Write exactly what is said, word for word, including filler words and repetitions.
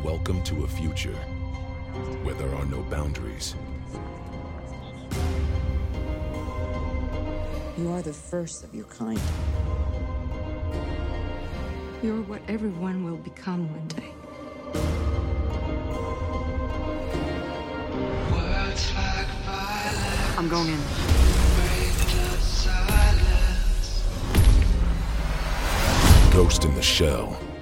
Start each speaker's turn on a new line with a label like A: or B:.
A: Welcome to a future where there are no boundaries.
B: You are the first of your kind.
C: You're what everyone will become one day.
D: I'm going in.
A: Ghost in the Shell.